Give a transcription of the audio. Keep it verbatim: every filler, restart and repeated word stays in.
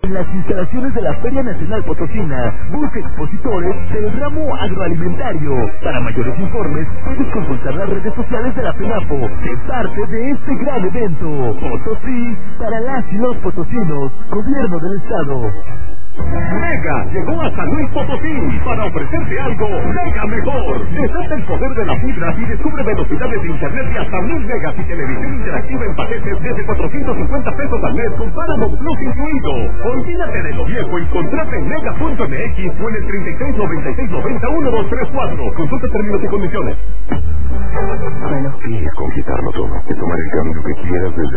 En las instalaciones de la Feria Nacional Potosina, busca expositores del ramo agroalimentario. Para mayores informes, puedes consultar las redes sociales de la FENAPO, de parte de este gran evento. Potosí, para las y los potosinos, Gobierno del Estado. Mega llegó a San Luis Potosí para ofrecerte algo mega mejor. Desata el poder de la fibra y descubre velocidades de internet de hasta mil megas y televisión interactiva en paquetes desde cuatrocientos cincuenta pesos al mes con Paramount Plus incluido. Olvídate de lo viejo y contrata en mega punto m x o en el treinta y seis noventa y seis noventa uno dos tres cuatro. Consulta términos y condiciones. ¿Quieres conquistarlo todo? De tomar el camino que quieras desde